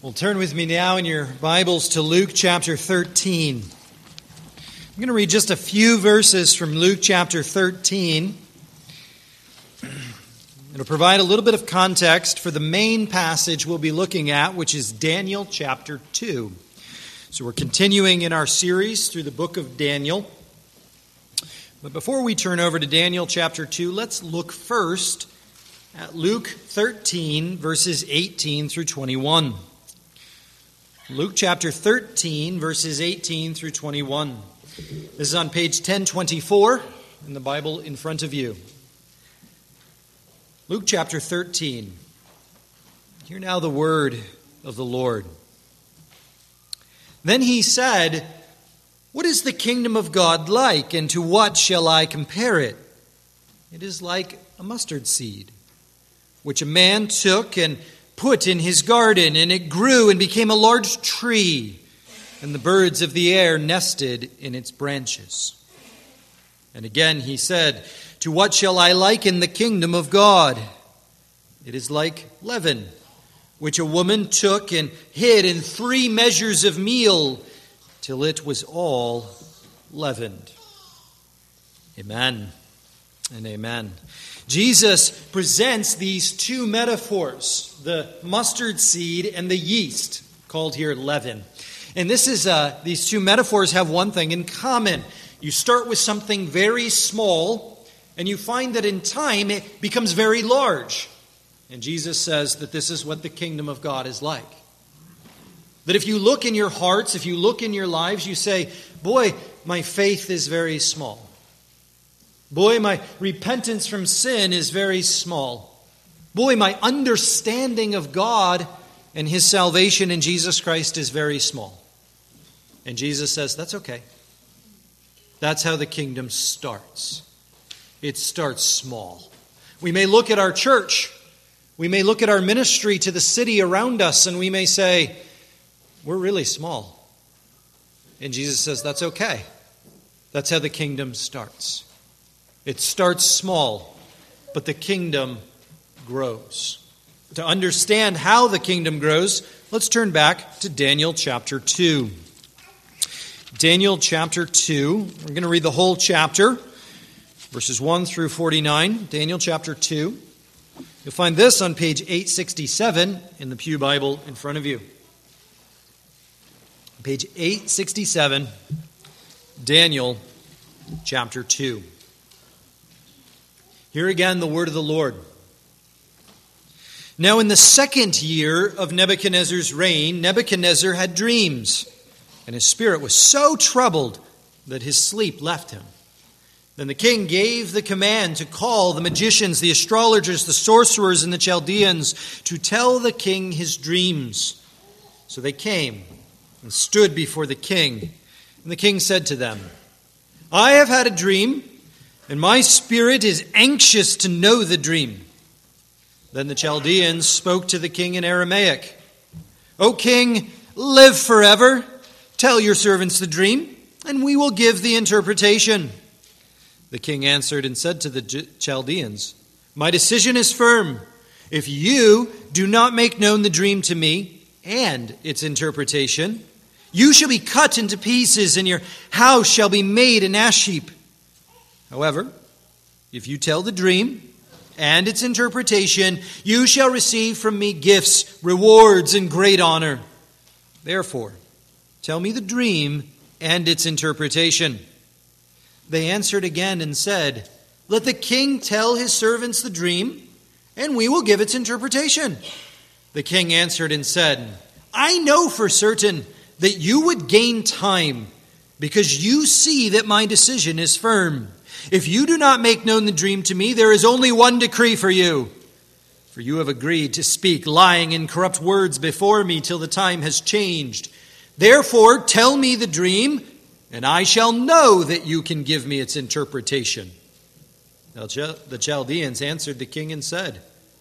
Well, turn with me now in your Bibles to Luke chapter 13. I'm going to read just a few verses from Luke chapter 13. It'll provide a little bit of context for the main passage we'll be looking at, which is Daniel chapter 2. So we're continuing in our series through the book of Daniel. But before we turn over to Daniel chapter 2, let's look first at Luke 13, verses 18 through 21. Luke chapter 13, verses 18 through 21. This is on page 1024 in the Bible in front of you. Luke chapter 13. Hear now the word of the Lord. Then he said, "What is the kingdom of God like, and to what shall I compare it? It is like a mustard seed, which a man took and put in his garden, and it grew and became a large tree, and the birds of the air nested in its branches." And again he said, "To what shall I liken the kingdom of God? It is like leaven, which a woman took and hid in 3 measures of meal, till it was all leavened." Amen and amen. Jesus presents these two metaphors, the mustard seed and the yeast, called here leaven. And these two metaphors have one thing in common. You start with something very small, and you find that in time it becomes very large. And Jesus says that this is what the kingdom of God is like. That if you look in your hearts, if you look in your lives, you say, "Boy, my faith is very small. Boy, my repentance from sin is very small. Boy, my understanding of God and His salvation in Jesus Christ is very small." And Jesus says, that's okay. That's how the kingdom starts. It starts small. We may look at our church. We may look at our ministry to the city around us, and we may say, we're really small. And Jesus says, that's okay. That's how the kingdom starts. It starts small, but the kingdom grows. To understand how the kingdom grows, let's turn back to Daniel chapter 2. Daniel chapter 2. We're going to read the whole chapter, verses 1 through 49. Daniel chapter 2. You'll find this on page 867 in the Pew Bible in front of you. Page 867, Daniel chapter 2. Hear again the word of the Lord. Now in the 2nd year of Nebuchadnezzar's reign, Nebuchadnezzar had dreams, and his spirit was so troubled that his sleep left him. Then the king gave the command to call the magicians, the astrologers, the sorcerers, and the Chaldeans to tell the king his dreams. So they came and stood before the king. And the king said to them, "I have had a dream, and my spirit is anxious to know the dream." Then the Chaldeans spoke to the king in Aramaic. "O king, live forever. Tell your servants the dream, and we will give the interpretation." The king answered and said to the Chaldeans, "My decision is firm. If you do not make known the dream to me and its interpretation, you shall be cut into pieces, and your house shall be made an ash heap. However, if you tell the dream and its interpretation, you shall receive from me gifts, rewards, and great honor. Therefore, tell me the dream and its interpretation." They answered again and said, "Let the king tell his servants the dream, and we will give its interpretation." The king answered and said, "I know for certain that you would gain time, because you see that my decision is firm. If you do not make known the dream to me, there is only one decree for you. For you have agreed to speak lying and corrupt words before me till the time has changed. Therefore, tell me the dream, and I shall know that you can give me its interpretation." Now the Chaldeans answered the king and said,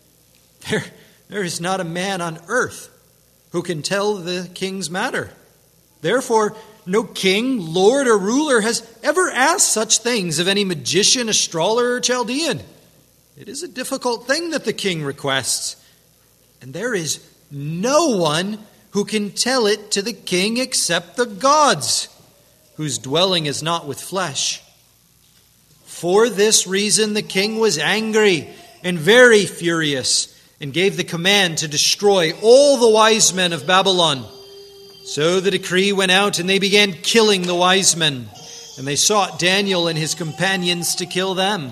There is not a man on earth who can tell the king's matter. Therefore, no king, lord, or ruler has ever asked such things of any magician, astrologer, or Chaldean. It is a difficult thing that the king requests, and there is no one who can tell it to the king except the gods, whose dwelling is not with flesh? For this reason the king was angry and very furious, and gave the command to destroy all the wise men of Babylon. So the decree went out, and they began killing the wise men, and they sought Daniel and his companions to kill them.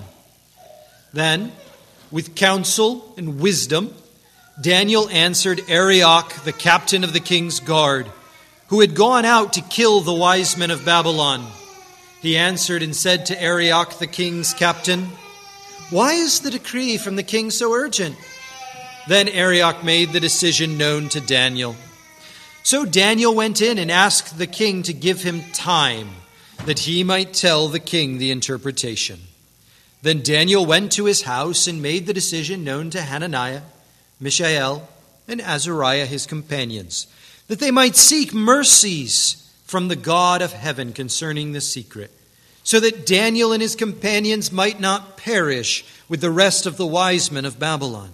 Then, with counsel and wisdom, Daniel answered Arioch, the captain of the king's guard, who had gone out to kill the wise men of Babylon. He answered and said to Arioch, the king's captain, "Why is the decree from the king so urgent?" Then Arioch made the decision known to Daniel. So Daniel went in and asked the king to give him time, that he might tell the king the interpretation. Then Daniel went to his house and made the decision known to Hananiah, Mishael, and Azariah his companions, that they might seek mercies from the God of heaven concerning the secret, so that Daniel and his companions might not perish with the rest of the wise men of Babylon.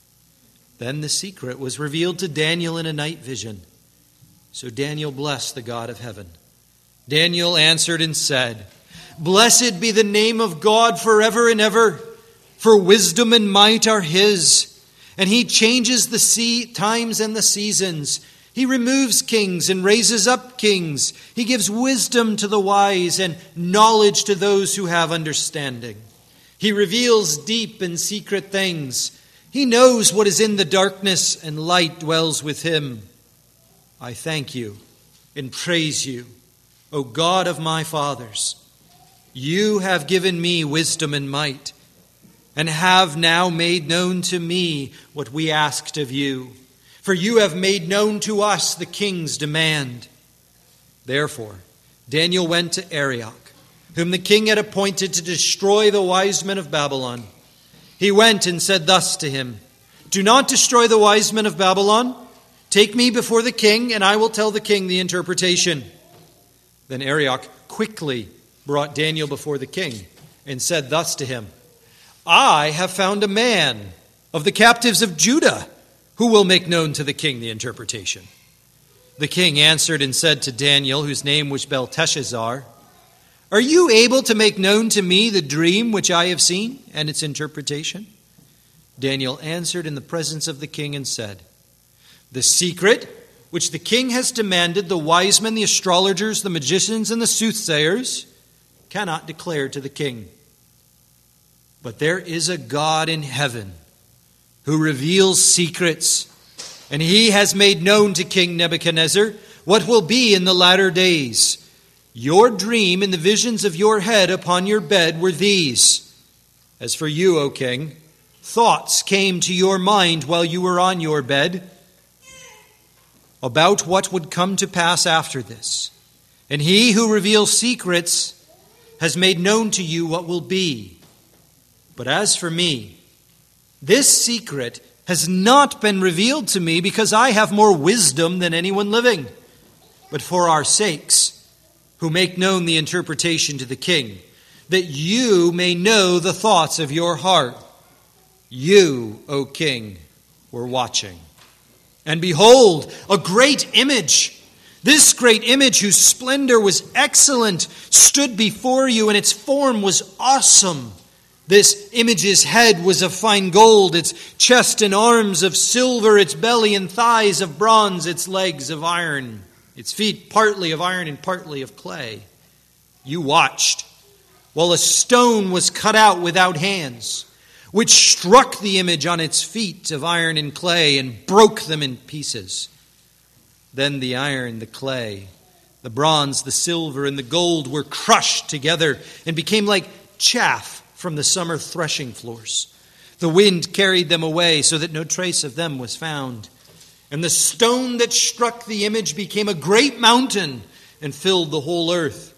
Then the secret was revealed to Daniel in a night vision. So Daniel blessed the God of heaven. Daniel answered and said, "Blessed be the name of God forever and ever, for wisdom and might are his. And he changes the times and the seasons. He removes kings and raises up kings. He gives wisdom to the wise and knowledge to those who have understanding. He reveals deep and secret things. He knows what is in the darkness, and light dwells with him. I thank you and praise you, O God of my fathers. You have given me wisdom and might, and have now made known to me what we asked of you. For you have made known to us the king's demand." Therefore, Daniel went to Arioch, whom the king had appointed to destroy the wise men of Babylon. He went and said thus to him, "Do not destroy the wise men of Babylon. Take me before the king, and I will tell the king the interpretation." Then Arioch quickly brought Daniel before the king and said thus to him, "I have found a man of the captives of Judah who will make known to the king the interpretation." The king answered and said to Daniel, whose name was Belteshazzar, "Are you able to make known to me the dream which I have seen and its interpretation?" Daniel answered in the presence of the king and said, "The secret which the king has demanded, the wise men, the astrologers, the magicians, and the soothsayers cannot declare to the king. But there is a God in heaven who reveals secrets, and he has made known to King Nebuchadnezzar what will be in the latter days. Your dream and the visions of your head upon your bed were these. As for you, O king, thoughts came to your mind while you were on your bed about what would come to pass after this. And he who reveals secrets has made known to you what will be. But as for me, this secret has not been revealed to me because I have more wisdom than anyone living, but for our sakes, who make known the interpretation to the king, that you may know the thoughts of your heart. You, O king, were watching. And behold, a great image. This great image, whose splendor was excellent, stood before you, and its form was awesome. This image's head was of fine gold, its chest and arms of silver, its belly and thighs of bronze, its legs of iron, its feet partly of iron and partly of clay. You watched while a stone was cut out without hands, which struck the image on its feet of iron and clay and broke them in pieces. Then the iron, the clay, the bronze, the silver, and the gold were crushed together and became like chaff from the summer threshing floors. The wind carried them away so that no trace of them was found. And the stone that struck the image became a great mountain and filled the whole earth.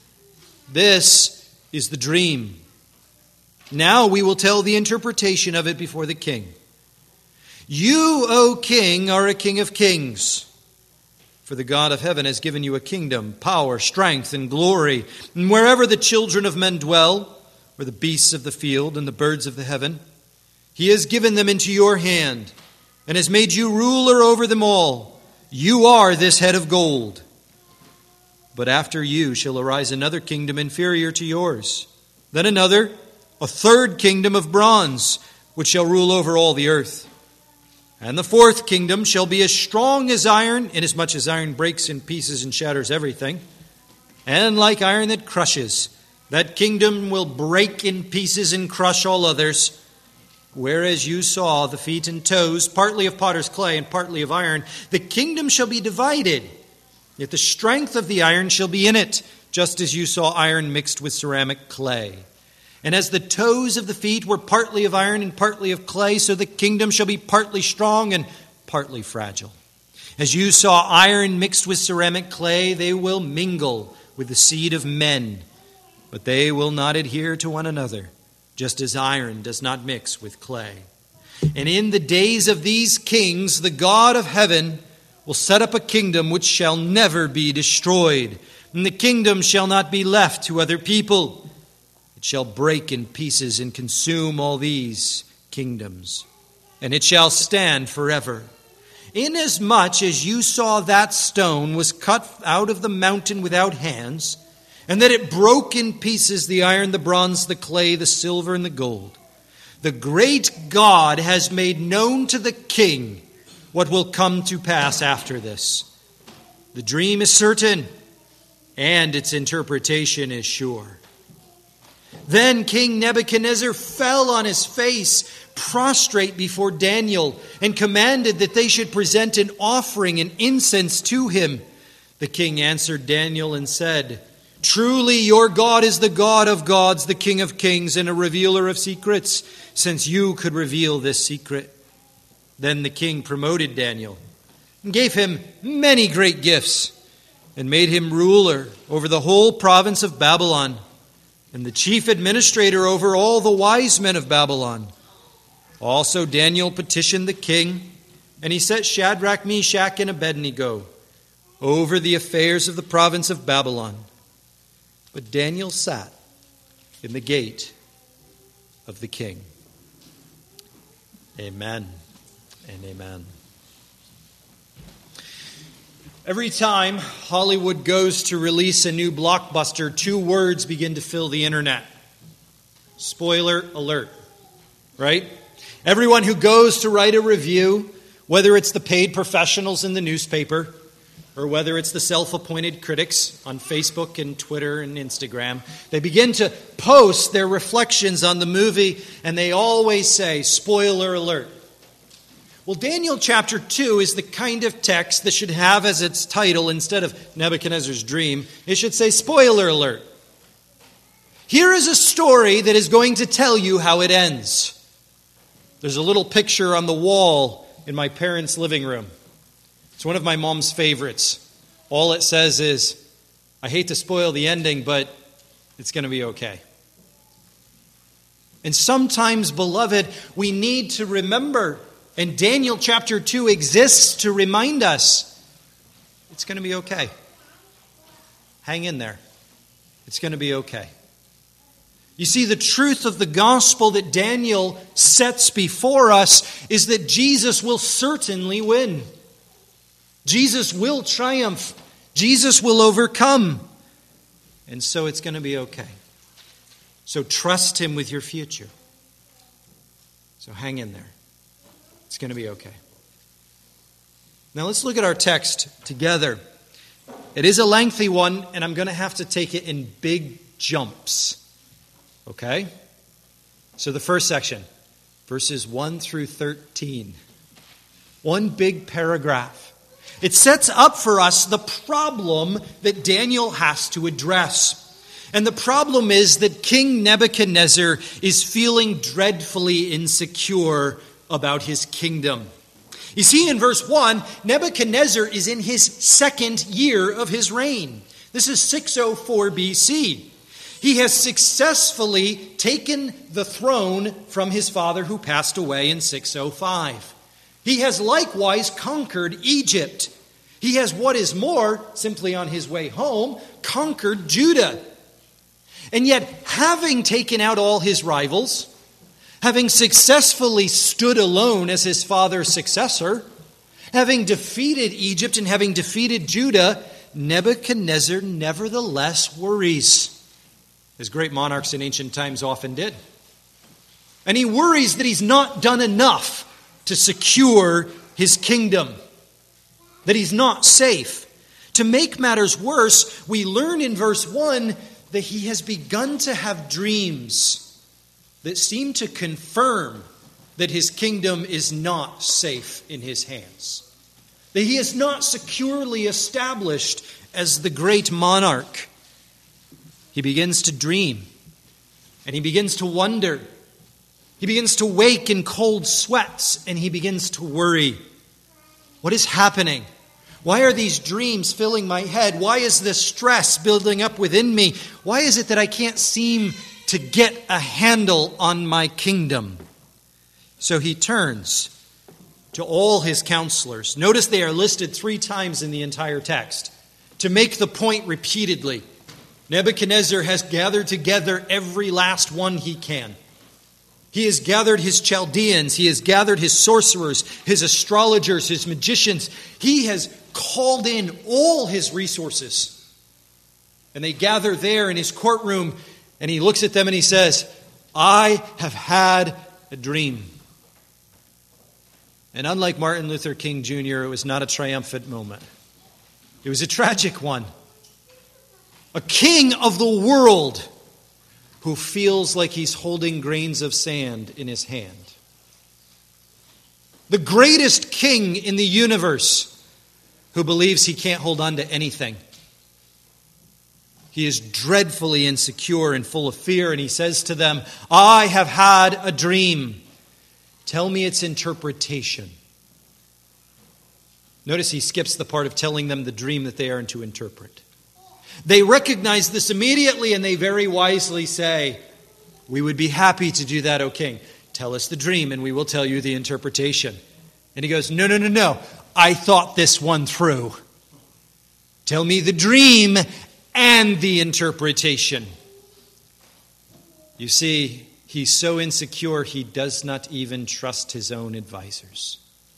This is the dream. Now we will tell the interpretation of it before the king. You, O king, are a king of kings. For the God of heaven has given you a kingdom, power, strength, and glory. And wherever the children of men dwell, or the beasts of the field and the birds of the heaven, he has given them into your hand, and has made you ruler over them all. "You are this head of gold. But after you shall arise another kingdom inferior to yours. Then another, a third kingdom of bronze, which shall rule over all the earth. And the fourth kingdom shall be as strong as iron, inasmuch as iron breaks in pieces and shatters everything. And like iron that crushes, that kingdom will break in pieces and crush all others. Whereas you saw the feet and toes, partly of potter's clay and partly of iron, the kingdom shall be divided. Yet the strength of the iron shall be in it, just as you saw iron mixed with ceramic clay. And as the toes of the feet were partly of iron and partly of clay, so the kingdom shall be partly strong and partly fragile. As you saw iron mixed with ceramic clay, they will mingle with the seed of men, but they will not adhere to one another, just as iron does not mix with clay. And in the days of these kings, the God of heaven will set up a kingdom which shall never be destroyed, and the kingdom shall not be left to other people. It shall break in pieces and consume all these kingdoms, and it shall stand forever. Inasmuch as you saw that stone was cut out of the mountain without hands, and that it broke in pieces the iron, the bronze, the clay, the silver, and the gold, the great God has made known to the king what will come to pass after this. The dream is certain, and its interpretation is sure. Then King Nebuchadnezzar fell on his face, prostrate before Daniel, and commanded that they should present an offering and incense to him. The king answered Daniel and said, "Truly your God is the God of gods, the King of kings, and a revealer of secrets, since you could reveal this secret." Then the king promoted Daniel and gave him many great gifts and made him ruler over the whole province of Babylon and the chief administrator over all the wise men of Babylon. Also Daniel petitioned the king, and he set Shadrach, Meshach, and Abednego over the affairs of the province of Babylon. But Daniel sat in the gate of the king. Amen and amen. Every time Hollywood goes to release a new blockbuster, two words begin to fill the internet. Spoiler alert, right? Everyone who goes to write a review, whether it's the paid professionals in the newspaper or whether it's the self-appointed critics on Facebook and Twitter and Instagram, they begin to post their reflections on the movie, and they always say, spoiler alert. Well, Daniel chapter 2 is the kind of text that should have as its title, instead of Nebuchadnezzar's dream, it should say, spoiler alert. Here is a story that is going to tell you how it ends. There's a little picture on the wall in my parents' living room. It's one of my mom's favorites. All it says is, I hate to spoil the ending, but it's going to be okay. And sometimes, beloved, we need to remember, and Daniel chapter 2 exists to remind us, it's going to be okay. Hang in there. It's going to be okay. You see, the truth of the gospel that Daniel sets before us is that Jesus will certainly win. Jesus will triumph. Jesus will overcome. And so it's going to be okay. So trust him with your future. So hang in there. It's going to be okay. Now let's look at our text together. It is a lengthy one, and I'm going to have to take it in big jumps. Okay? So the first section, verses 1 through 13. One big paragraph. It sets up for us the problem that Daniel has to address. And the problem is that King Nebuchadnezzar is feeling dreadfully insecure about his kingdom. You see, in verse 1, Nebuchadnezzar is in his second year of his reign. This is 604 BC. He has successfully taken the throne from his father who passed away in 605. He has likewise conquered Egypt. He has, what is more, simply on his way home, conquered Judah. And yet, having taken out all his rivals, having successfully stood alone as his father's successor, Having defeated Egypt and having defeated Judah, Nebuchadnezzar nevertheless worries, as great monarchs in ancient times often did. And he worries that he's not done enough to secure his kingdom, that he's not safe. To make matters worse, we learn in verse 1 that he has begun to have dreams that seem to confirm that his kingdom is not safe in his hands, that he is not securely established as the great monarch. He begins to dream, and he begins to wonder. He begins to wake in cold sweats, and he begins to worry. What is happening? Why are these dreams filling my head? Why is this stress building up within me? Why is it that I can't seem to get a handle on my kingdom? So he turns to all his counselors. Notice they are listed 3 times in the entire text to make the point repeatedly. Nebuchadnezzar has gathered together every last one he can. He has gathered his Chaldeans. He has gathered his sorcerers, his astrologers, his magicians. He has called in all his resources. And they gather there in his courtroom, and he looks at them and he says, I have had a dream. And unlike Martin Luther King Jr., it was not a triumphant moment. It was a tragic one. A king of the world who feels like he's holding grains of sand in his hand. The greatest king in the universe who believes he can't hold on to anything. He is dreadfully insecure and full of fear, and he says to them, I have had a dream. Tell me its interpretation. Notice he skips the part of telling them the dream that they are to interpret. They recognize this immediately, and they very wisely say, we would be happy to do that, O king. Tell us the dream, and we will tell you the interpretation. And he goes, no. I thought this one through. Tell me the dream and the interpretation. You see, he's so insecure, he does not even trust his own advisors.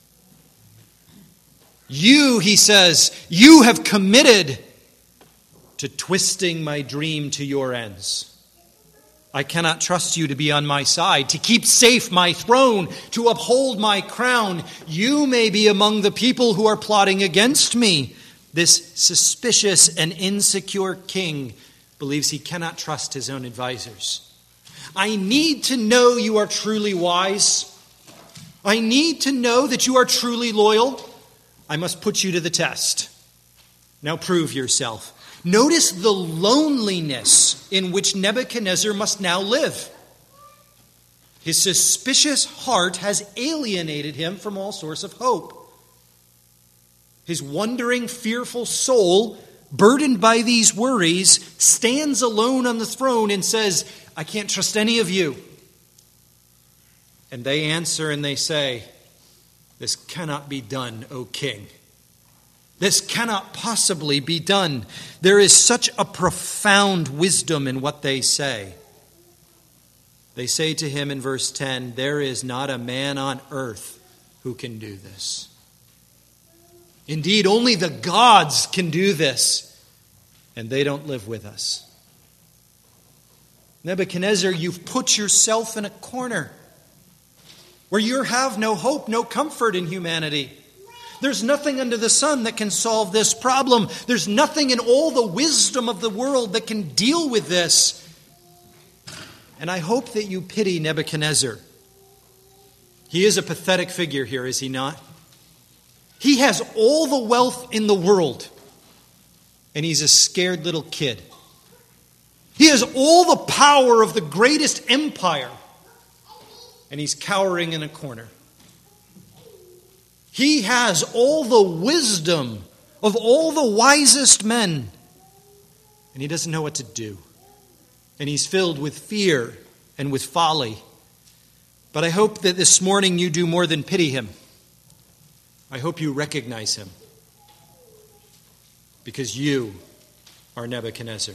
You, he says, you have committed to twisting my dream to your ends. I cannot trust you to be on my side, to keep safe my throne, to uphold my crown. You may be among the people who are plotting against me. This suspicious and insecure king believes he cannot trust his own advisors. I need to know you are truly wise. I need to know that you are truly loyal. I must put you to the test. Now prove yourself. Notice the loneliness in which Nebuchadnezzar must now live. His suspicious heart has alienated him from all source of hope. His wondering, fearful soul, burdened by these worries, stands alone on the throne and says, I can't trust any of you. And they answer and they say, this cannot be done, O king. This cannot possibly be done. There is such a profound wisdom in what they say. They say to him in verse 10, there is not a man on earth who can do this. Indeed, only the gods can do this, and they don't live with us. Nebuchadnezzar, you've put yourself in a corner where you have no hope, no comfort in humanity. There's nothing under the sun that can solve this problem. There's nothing in all the wisdom of the world that can deal with this. And I hope that you pity Nebuchadnezzar. He is a pathetic figure here, is he not? He has all the wealth in the world, and he's a scared little kid. He has all the power of the greatest empire, and he's cowering in a corner. He has all the wisdom of all the wisest men, and he doesn't know what to do. And he's filled with fear and with folly. But I hope that this morning you do more than pity him. I hope you recognize him, because you are Nebuchadnezzar.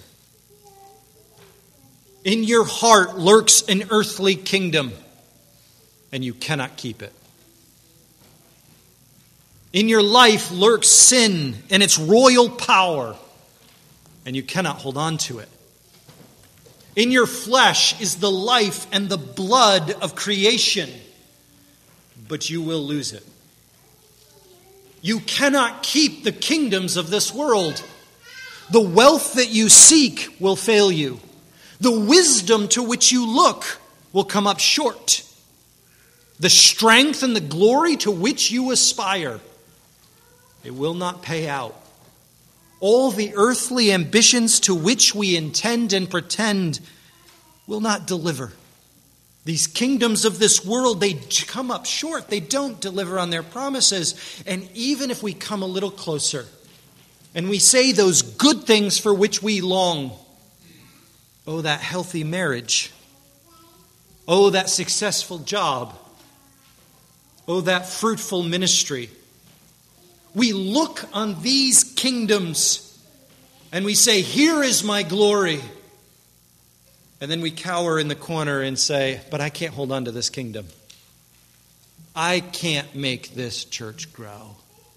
In your heart lurks an earthly kingdom, and you cannot keep it. In your life lurks sin and its royal power, and you cannot hold on to it. In your flesh is the life and the blood of creation, but you will lose it. You cannot keep the kingdoms of this world. The wealth that you seek will fail you. The wisdom to which you look will come up short. The strength and the glory to which you aspire, it will not pay out. All the earthly ambitions to which we intend and pretend will not deliver. These kingdoms of this world, they come up short. They don't deliver on their promises. And even if we come a little closer and we say those good things for which we long, oh, that healthy marriage, oh, that successful job, oh, that fruitful ministry, we look on these kingdoms and we say, here is my glory. And then we cower in the corner and say, but I can't hold on to this kingdom. I can't make this church grow.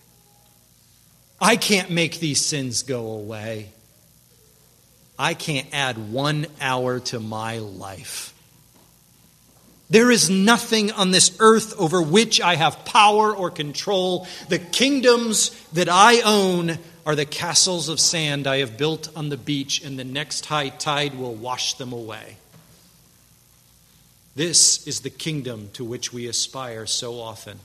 I can't make these sins go away. I can't add 1 hour to my life. There is nothing on this earth over which I have power or control. The kingdoms that I own are the castles of sand I have built on the beach, and the next high tide will wash them away. This is the kingdom to which we aspire so often.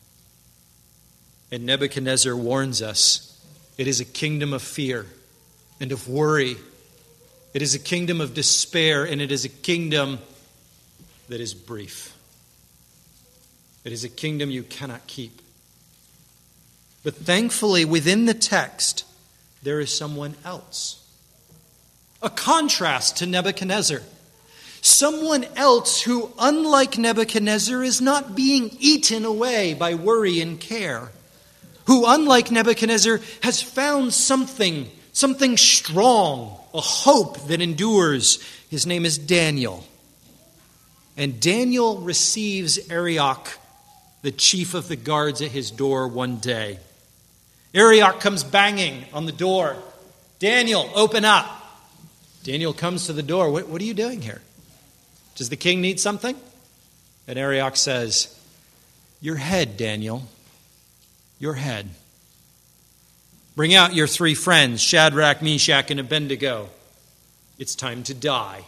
And Nebuchadnezzar warns us, it is a kingdom of fear and of worry. It is a kingdom of despair, and it is a kingdom that is brief. It is a kingdom you cannot keep. But thankfully, within the text, there is someone else. A contrast to Nebuchadnezzar. Someone else who, unlike Nebuchadnezzar, is not being eaten away by worry and care. Who, unlike Nebuchadnezzar, has found something strong, a hope that endures. His name is Daniel. And Daniel receives Arioch, the chief of the guards, at his door one day. Arioch comes banging on the door. Daniel, open up. Daniel comes to the door. What are you doing here? Does the king need something? And Arioch says, your head, Daniel. Your head. Bring out your 3 friends, Shadrach, Meshach, and Abednego. It's time to die.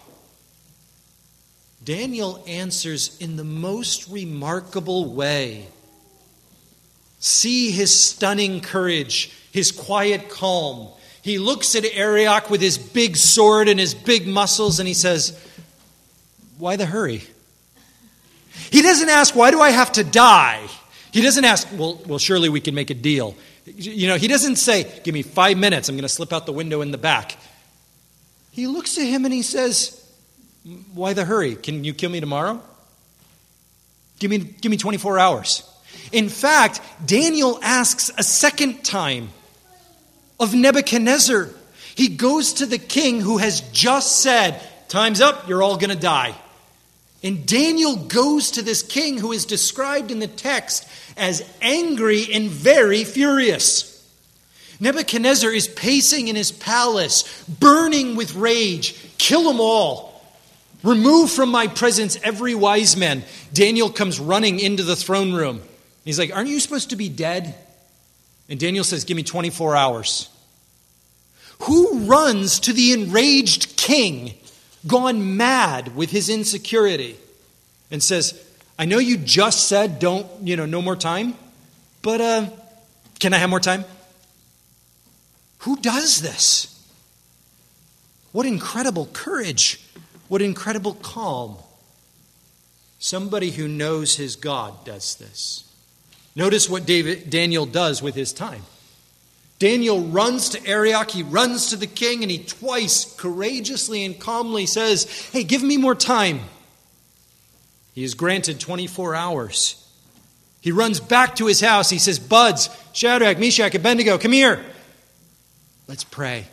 Daniel answers in the most remarkable way. See his stunning courage, his quiet calm. He looks at Arioch with his big sword and his big muscles, and he says, why the hurry? He doesn't ask, why do I have to die? He doesn't ask, well, surely we can make a deal. He doesn't say, give me 5 minutes, I'm going to slip out the window in the back. He looks at him and he says, why the hurry? Can you kill me tomorrow? Give me 24 hours. In fact, Daniel asks a second time of Nebuchadnezzar. He goes to the king who has just said, time's up, you're all going to die. And Daniel goes to this king who is described in the text as angry and very furious. Nebuchadnezzar is pacing in his palace, burning with rage. Kill them all. Remove from my presence every wise man. Daniel comes running into the throne room. He's like, aren't you supposed to be dead? And Daniel says, give me 24 hours. Who runs to the enraged king, gone mad with his insecurity, and says, I know you just said no more time, but can I have more time? Who does this? What incredible courage. What incredible calm. Somebody who knows his God does this. Notice what Daniel does with his time. Daniel runs to Arioch, he runs to the king, and he twice courageously and calmly says, hey, give me more time. He is granted 24 hours. He runs back to his house. He says, buds, Shadrach, Meshach, Abednego, come here. Let's pray.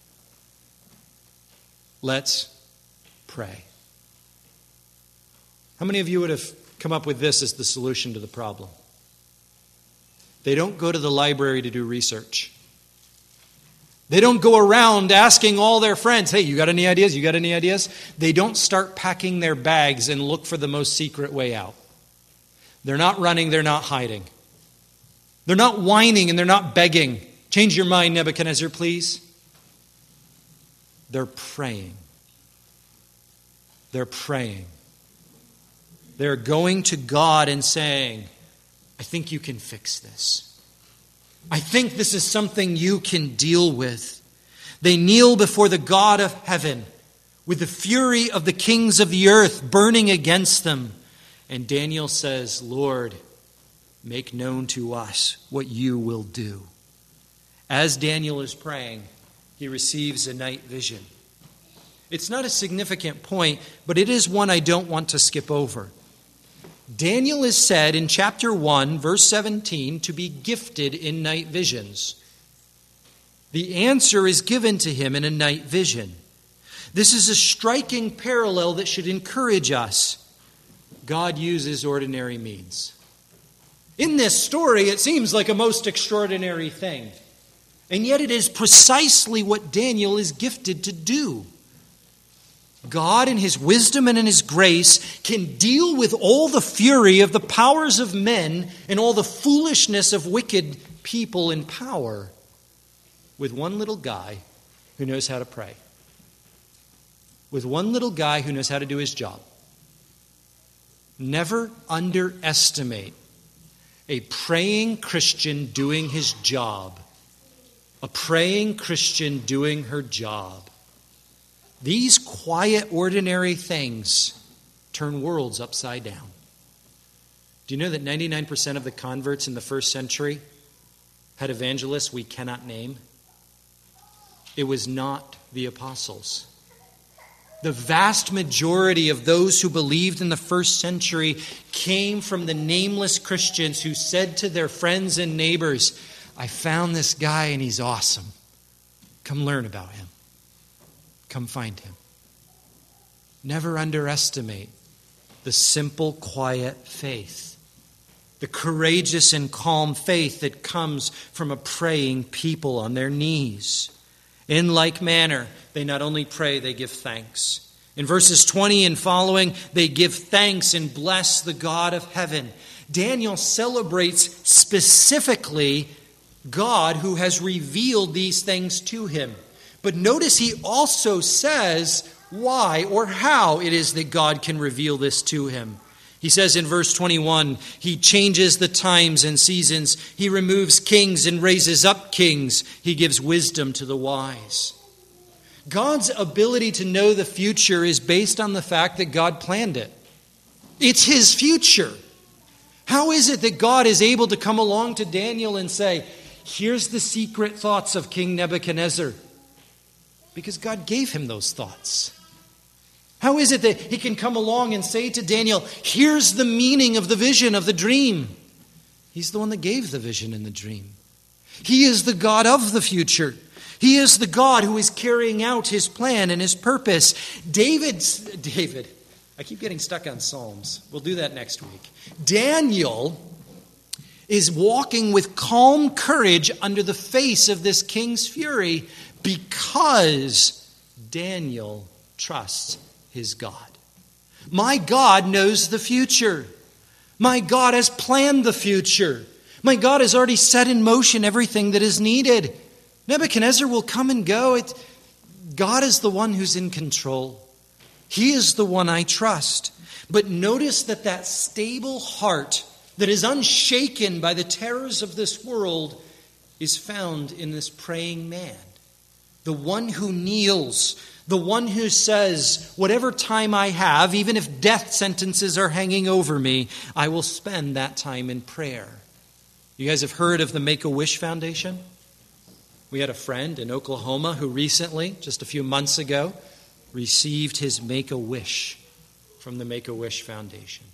Let's pray. How many of you would have come up with this as the solution to the problem? They don't go to the library to do research. They don't go around asking all their friends, hey, you got any ideas? You got any ideas? They don't start packing their bags and look for the most secret way out. They're not running, they're not hiding. They're not whining and they're not begging. Change your mind, Nebuchadnezzar, please. They're praying. They're praying. They're going to God and saying, I think you can fix this. I think this is something you can deal with. They kneel before the God of heaven with the fury of the kings of the earth burning against them. And Daniel says, Lord, make known to us what you will do. As Daniel is praying, he receives a night vision. It's not a significant point, but it is one I don't want to skip over. Daniel is said in chapter 1, verse 17, to be gifted in night visions. The answer is given to him in a night vision. This is a striking parallel that should encourage us. God uses ordinary means. In this story, it seems like a most extraordinary thing. And yet it is precisely what Daniel is gifted to do. God, in his wisdom and in his grace, can deal with all the fury of the powers of men and all the foolishness of wicked people in power with one little guy who knows how to pray. With one little guy who knows how to do his job. Never underestimate a praying Christian doing his job. A praying Christian doing her job. These quiet, ordinary things turn worlds upside down. Do you know that 99% of the converts in the first century had evangelists we cannot name? It was not the apostles. The vast majority of those who believed in the first century came from the nameless Christians who said to their friends and neighbors, I found this guy and he's awesome. Come learn about him. Come find him. Never underestimate the simple, quiet faith. The courageous and calm faith that comes from a praying people on their knees. In like manner, they not only pray, they give thanks. In verses 20 and following, they give thanks and bless the God of heaven. Daniel celebrates specifically God who has revealed these things to him. But notice he also says why or how it is that God can reveal this to him. He says in verse 21, he changes the times and seasons. He removes kings and raises up kings. He gives wisdom to the wise. God's ability to know the future is based on the fact that God planned it. It's his future. How is it that God is able to come along to Daniel and say, here's the secret thoughts of King Nebuchadnezzar? Because God gave him those thoughts. How is it that he can come along and say to Daniel, here's the meaning of the vision of the dream? He's the one that gave the vision and the dream. He is the God of the future. He is the God who is carrying out his plan and his purpose. David, I keep getting stuck on Psalms. We'll do that next week. Daniel is walking with calm courage under the face of this king's fury because Daniel trusts his God. My God knows the future. My God has planned the future. My God has already set in motion everything that is needed. Nebuchadnezzar will come and go. God is the one who's in control. He is the one I trust. But notice that stable heart that is unshaken by the terrors of this world is found in this praying man. The one who kneels, the one who says, whatever time I have, even if death sentences are hanging over me, I will spend that time in prayer. You guys have heard of the Make-A-Wish Foundation? We had a friend in Oklahoma who recently, just a few months ago, received his Make-A-Wish from the Make-A-Wish Foundation.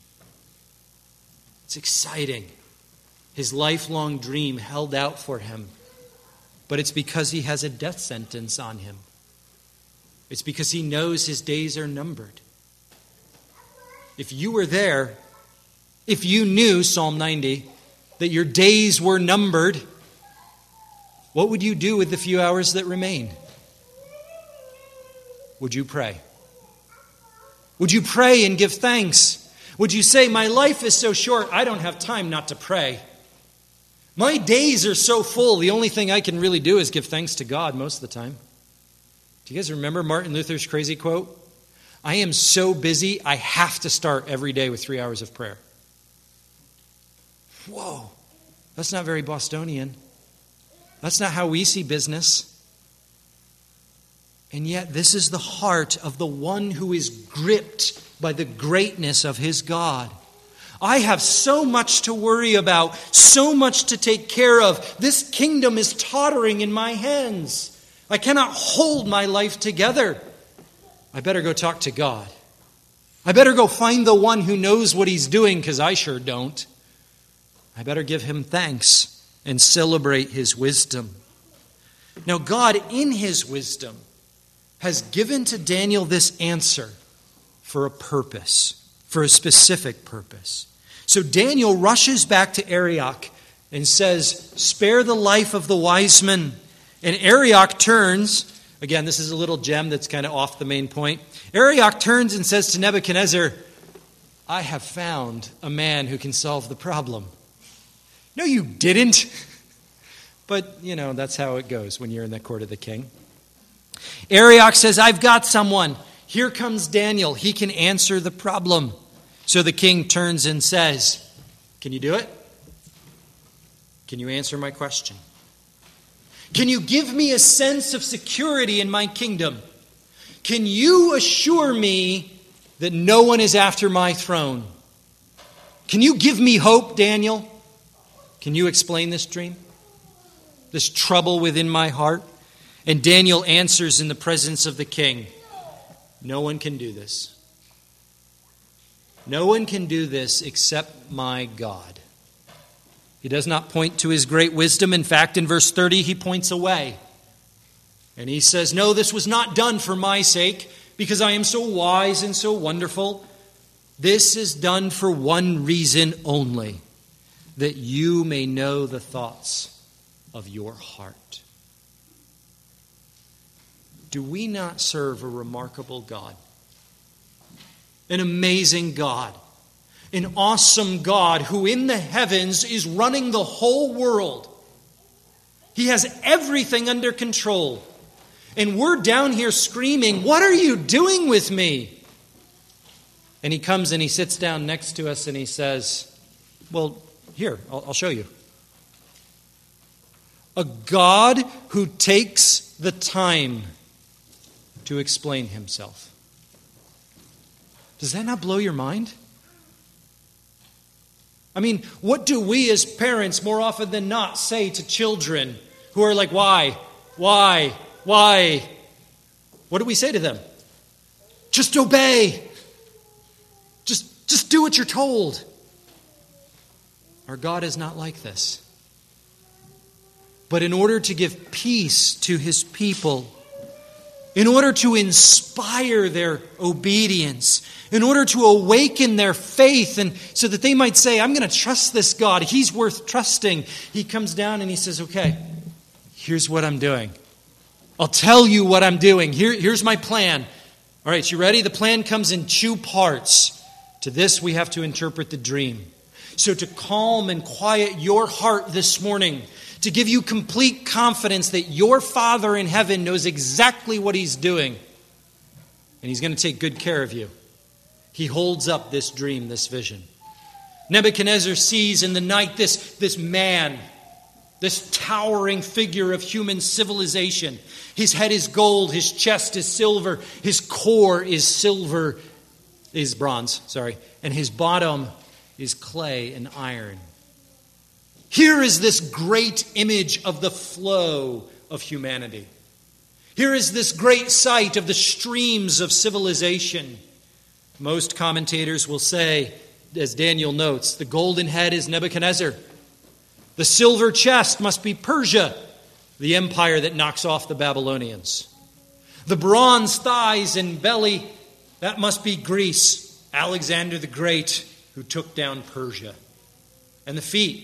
It's exciting. His lifelong dream held out for him. But it's because he has a death sentence on him. It's because he knows his days are numbered. If you were there, if you knew, Psalm 90, that your days were numbered, what would you do with the few hours that remain? Would you pray? Would you pray and give thanks? Would you say, my life is so short, I don't have time not to pray? My days are so full, the only thing I can really do is give thanks to God most of the time. Do you guys remember Martin Luther's crazy quote? I am so busy, I have to start every day with 3 hours of prayer. Whoa, that's not very Bostonian. That's not how we see business. And yet this is the heart of the one who is gripped by the greatness of his God. I have so much to worry about, so much to take care of. This kingdom is tottering in my hands. I cannot hold my life together. I better go talk to God. I better go find the one who knows what he's doing, because I sure don't. I better give him thanks and celebrate his wisdom. Now, God, in his wisdom, has given to Daniel this answer for a purpose, for a specific purpose. So Daniel rushes back to Arioch and says, spare the life of the wise men. And Arioch turns, again, this is a little gem that's kind of off the main point. Arioch turns and says to Nebuchadnezzar, I have found a man who can solve the problem. No, you didn't. But, that's how it goes when you're in the court of the king. Arioch says, I've got someone. Here comes Daniel. He can answer the problem. So the king turns and says, can you do it? Can you answer my question? Can you give me a sense of security in my kingdom? Can you assure me that no one is after my throne? Can you give me hope, Daniel? Can you explain this dream? This trouble within my heart? And Daniel answers in the presence of the king, no one can do this. No one can do this except my God. He does not point to his great wisdom. In fact, in verse 30, he points away. And he says, no, this was not done for my sake, because I am so wise and so wonderful. This is done for one reason only, that you may know the thoughts of your heart. Do we not serve a remarkable God? An amazing God. An awesome God who in the heavens is running the whole world. He has everything under control. And we're down here screaming, what are you doing with me? And he comes and he sits down next to us and he says, well, here, I'll show you. A God who takes the time to explain himself. Does that not blow your mind? I mean, what do we as parents more often than not say to children who are like, why? What do we say to them? Just obey. Just do what you're told. Our God is not like this. But in order to give peace to his people, in order to inspire their obedience, in order to awaken their faith, and so that they might say, I'm going to trust this God. He's worth trusting. He comes down and he says, okay, here's what I'm doing. I'll tell you what I'm doing. Here's my plan. All right, you ready? The plan comes in 2 parts. To this, we have to interpret the dream. So to calm and quiet your heart this morning, to give you complete confidence that your Father in heaven knows exactly what he's doing. And he's going to take good care of you. He holds up this dream, this vision. Nebuchadnezzar sees in the night this man, this towering figure of human civilization. His head is gold, his chest is silver, his core is bronze, and his bottom is clay and iron. Here is this great image of the flow of humanity. Here is this great sight of the streams of civilization. Most commentators will say, as Daniel notes, the golden head is Nebuchadnezzar. The silver chest must be Persia, the empire that knocks off the Babylonians. The bronze thighs and belly, that must be Greece, Alexander the Great, who took down Persia. And the feet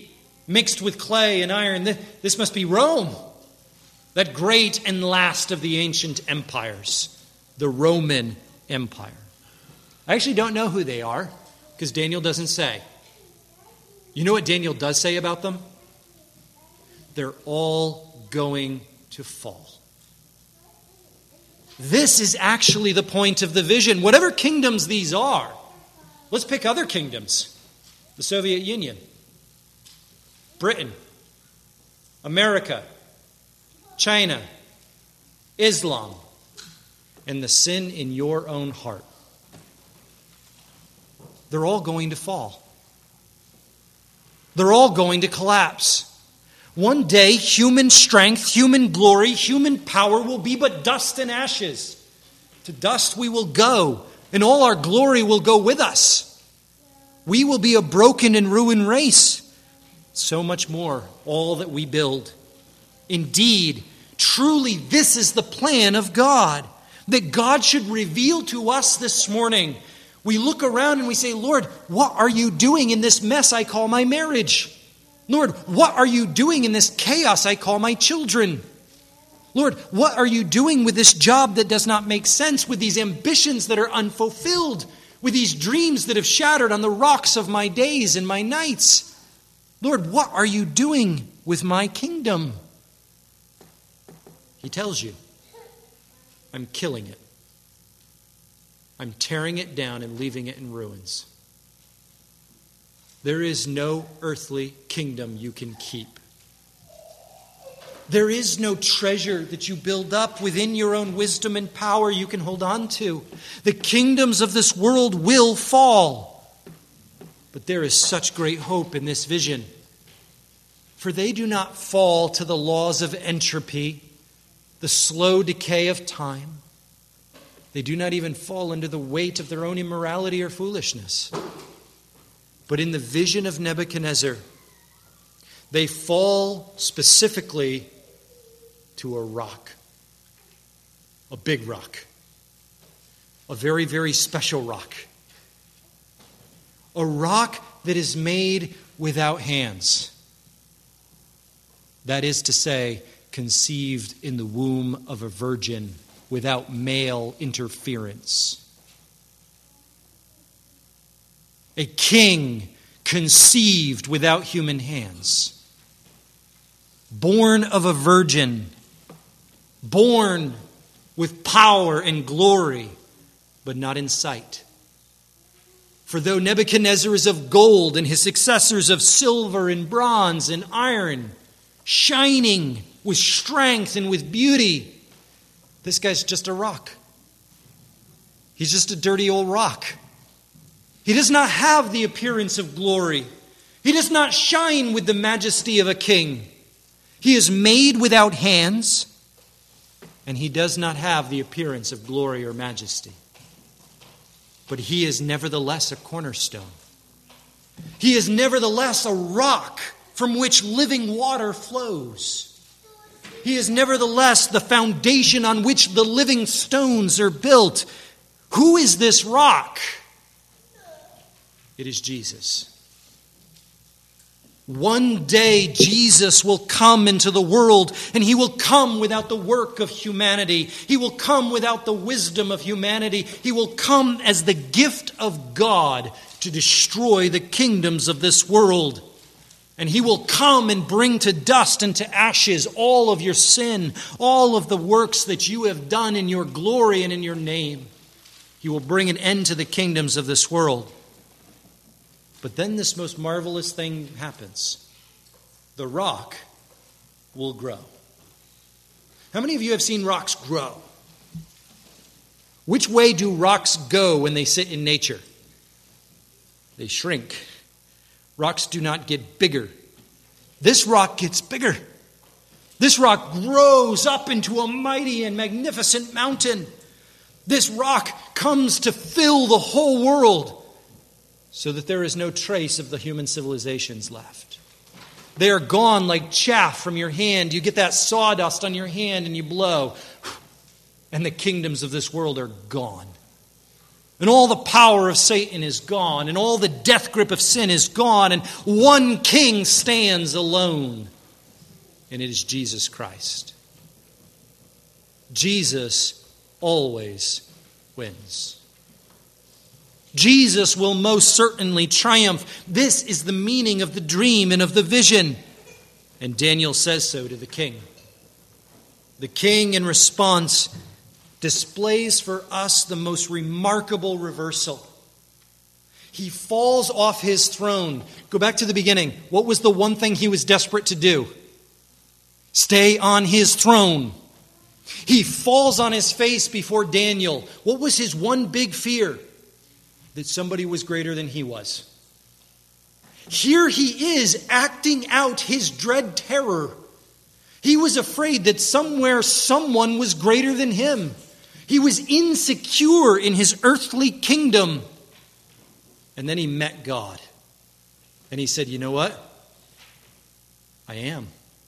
mixed with clay and iron. This must be Rome, that great and last of the ancient empires, the Roman Empire. I actually don't know who they are, because Daniel doesn't say. You know what Daniel does say about them? They're all going to fall. This is actually the point of the vision. Whatever kingdoms these are, let's pick other kingdoms. The Soviet Union, Britain, America, China, Islam, and the sin in your own heart. They're all going to fall. They're all going to collapse. One day, human strength, human glory, human power will be but dust and ashes. To dust we will go, and all our glory will go with us. We will be a broken and ruined race. So much more, all that we build. Indeed, truly, this is the plan of God, that God should reveal to us this morning. We look around and we say, Lord, what are you doing in this mess I call my marriage? Lord, what are you doing in this chaos I call my children? Lord, what are you doing with this job that does not make sense, with these ambitions that are unfulfilled, with these dreams that have shattered on the rocks of my days and my nights? Lord, what are you doing with my kingdom? He tells you, I'm killing it. I'm tearing it down and leaving it in ruins. There is no earthly kingdom you can keep. There is no treasure that you build up within your own wisdom and power you can hold on to. The kingdoms of this world will fall. But there is such great hope in this vision. For they do not fall to the laws of entropy, the slow decay of time. They do not even fall under the weight of their own immorality or foolishness. But in the vision of Nebuchadnezzar, they fall specifically to a rock. A big rock. A very, very special rock. A rock that is made without hands. That is to say, conceived in the womb of a virgin without male interference. A king conceived without human hands. Born of a virgin. Born with power and glory, but not in sight. For though Nebuchadnezzar is of gold and his successors of silver and bronze and iron, shining with strength and with beauty, this guy's just a rock. He's just a dirty old rock. He does not have the appearance of glory. He does not shine with the majesty of a king. He is made without hands, and he does not have the appearance of glory or majesty. But he is nevertheless a cornerstone. He is nevertheless a rock from which living water flows. He is nevertheless the foundation on which the living stones are built. Who is this rock? It is Jesus. One day Jesus will come into the world, and he will come without the work of humanity. He will come without the wisdom of humanity. He will come as the gift of God to destroy the kingdoms of this world. And he will come and bring to dust and to ashes all of your sin, all of the works that you have done in your glory and in your name. He will bring an end to the kingdoms of this world. But then this most marvelous thing happens. The rock will grow. How many of you have seen rocks grow? Which way do rocks go when they sit in nature? They shrink. Rocks do not get bigger. This rock gets bigger. This rock grows up into a mighty and magnificent mountain. This rock comes to fill the whole world, so that there is no trace of the human civilizations left. They are gone like chaff from your hand. You get that sawdust on your hand and you blow, and the kingdoms of this world are gone. And all the power of Satan is gone, and all the death grip of sin is gone, and one king stands alone, and it is Jesus Christ. Jesus always wins. Jesus will most certainly triumph. This is the meaning of the dream and of the vision. And Daniel says so to the king. The king, in response, displays for us the most remarkable reversal. He falls off his throne. Go back to the beginning. What was the one thing he was desperate to do? Stay on his throne. He falls on his face before Daniel. What was his one big fear? That somebody was greater than he was. Here he is acting out his dread terror. He was afraid that somewhere someone was greater than him. He was insecure in his earthly kingdom. And then he met God. And he said, you know what? I am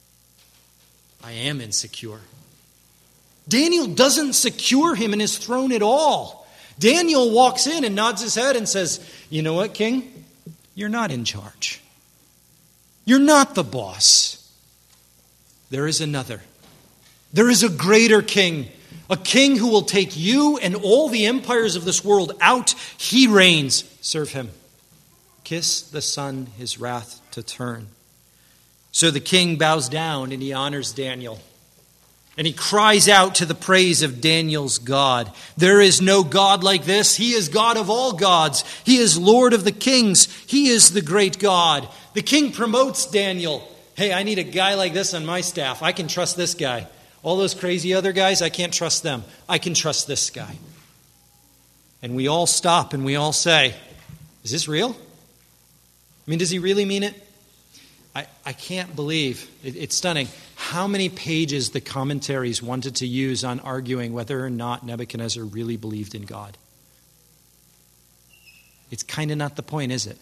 insecure. Daniel doesn't secure him in his throne at all. Daniel walks in and nods his head and says, you know what, king? You're not in charge. You're not the boss. There is another. There is a greater king. A king who will take you and all the empires of this world out. He reigns. Serve him. Kiss the Son his wrath to turn. So the king bows down and he honors Daniel. And he cries out to the praise of Daniel's God. There is no God like this. He is God of all gods. He is Lord of the kings. He is the great God. The king promotes Daniel. Hey, I need a guy like this on my staff. I can trust this guy. All those crazy other guys, I can't trust them. I can trust this guy. And we all stop and we all say, is this real? I mean, does he really mean it? I can't believe, it's stunning, how many pages the commentaries wanted to use on arguing whether or not Nebuchadnezzar really believed in God. It's kind of not the point, is it?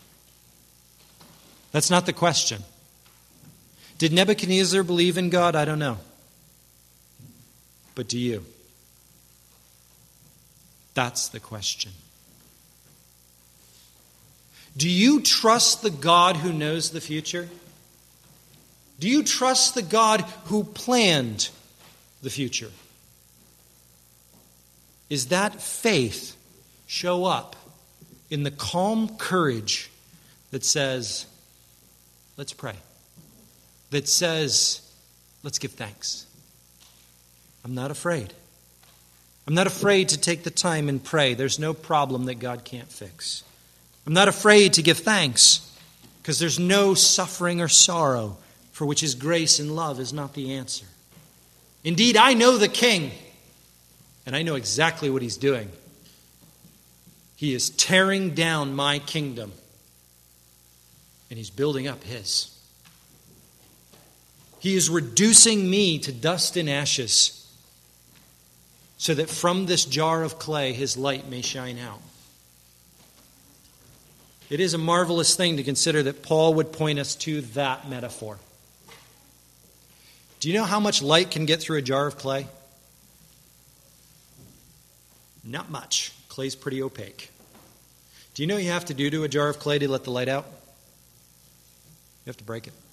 That's not the question. Did Nebuchadnezzar believe in God? I don't know. But do you? That's the question. Do you trust the God who knows the future? Do you trust the God who planned the future? Is that faith show up in the calm courage that says, let's pray? That says, let's give thanks. I'm not afraid. I'm not afraid to take the time and pray. There's no problem that God can't fix. I'm not afraid to give thanks because there's no suffering or sorrow for which his grace and love is not the answer. Indeed, I know the king, and I know exactly what he's doing. He is tearing down my kingdom, and he's building up his. He is reducing me to dust and ashes so that from this jar of clay his light may shine out. It is a marvelous thing to consider that Paul would point us to that metaphor. Do you know how much light can get through a jar of clay? Not much. Clay's pretty opaque. Do you know what you have to do to a jar of clay to let the light out? You have to break it.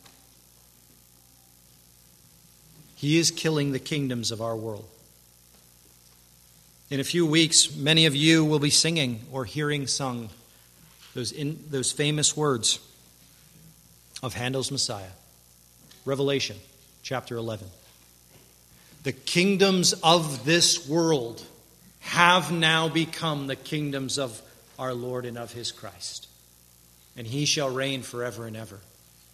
He is killing the kingdoms of our world. In a few weeks, many of you will be singing or hearing sung those famous words of Handel's Messiah. Revelation chapter 11. The kingdoms of this world have now become the kingdoms of our Lord and of his Christ. And he shall reign forever and ever.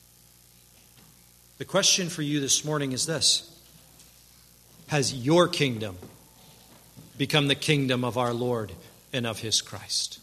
The question for you this morning is this. Has your kingdom become the kingdom of our Lord and of his Christ?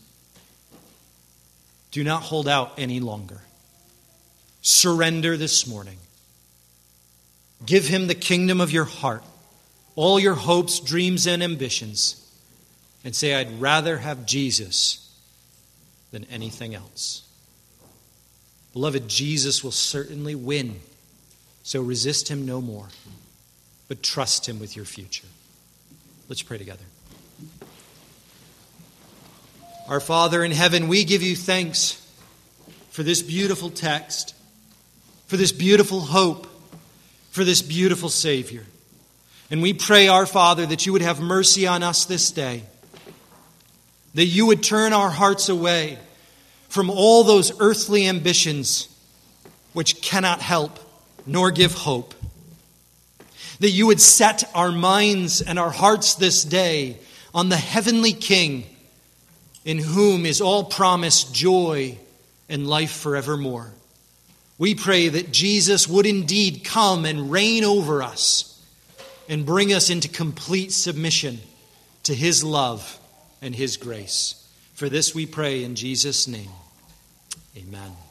Do not hold out any longer. Surrender this morning. Give him the kingdom of your heart, all your hopes, dreams, and ambitions, and say, I'd rather have Jesus than anything else. Beloved, Jesus will certainly win, so resist him no more, but trust him with your future. Let's pray together. Our Father in heaven, we give you thanks for this beautiful text, for this beautiful hope, for this beautiful Savior. And we pray, our Father, that you would have mercy on us this day, that you would turn our hearts away from all those earthly ambitions which cannot help nor give hope, that you would set our minds and our hearts this day on the heavenly King, in whom is all promised joy and life forevermore. We pray that Jesus would indeed come and reign over us and bring us into complete submission to his love and his grace. For this we pray in Jesus' name. Amen.